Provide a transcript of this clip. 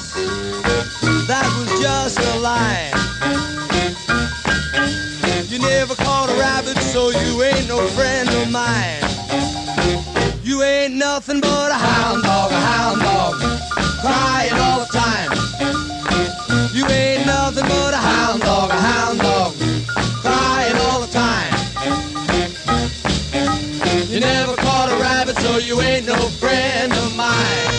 course, that was just a lie. You never caught a rabbit, so you ain't no friend of mine. You ain't nothing but a hound dog, crying all the time. You ain't nothing but a hound dog, crying all the time. You never caught a rabbit, so you ain't no friend of mine.